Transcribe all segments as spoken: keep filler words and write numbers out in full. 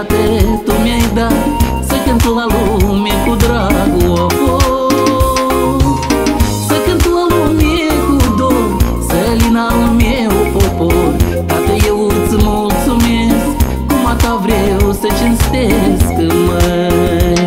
frate, tu mi-ai dat să cânt la lume cu drag, oh, oh. Să cânt la lume cu dor, să lina al meu popor. Tată, eu îți mulțumesc, cum a ta vreau să cinstesc, măi.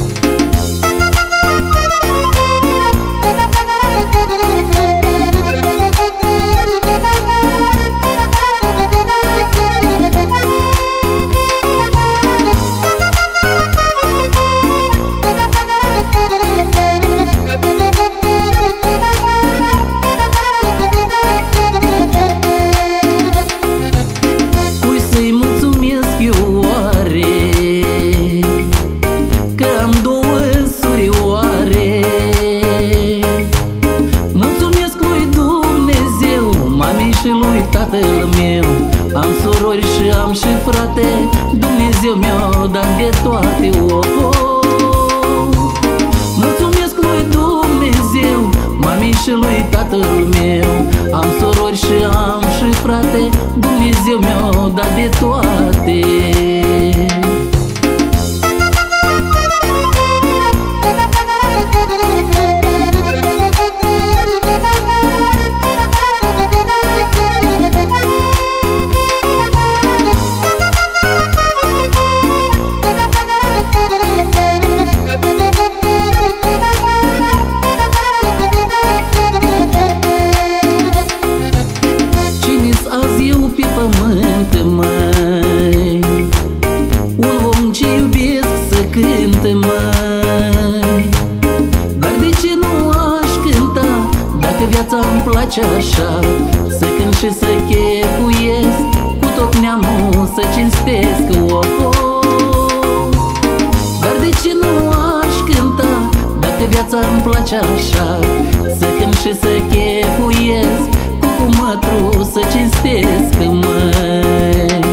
Tatăl meu, am surori și am și frate, Dumnezeu mi-a dat de toate, oh, oh. Mulțumesc lui Dumnezeu, mamei și lui tatăl meu. Am surori și am și frate, Dumnezeu mi-a dat de toate. Măi, un om ce iubesc să cânte, măi. Dar de ce nu aș cânta, dacă viața îmi place așa, să cânt și să chefuiesc, cu tot neamul să cinstesc, oh, oh. Dar de ce nu aș cânta, dacă viața îmi place așa, să cânt și să chefuiesc, cu mătru să cinstesc, măi.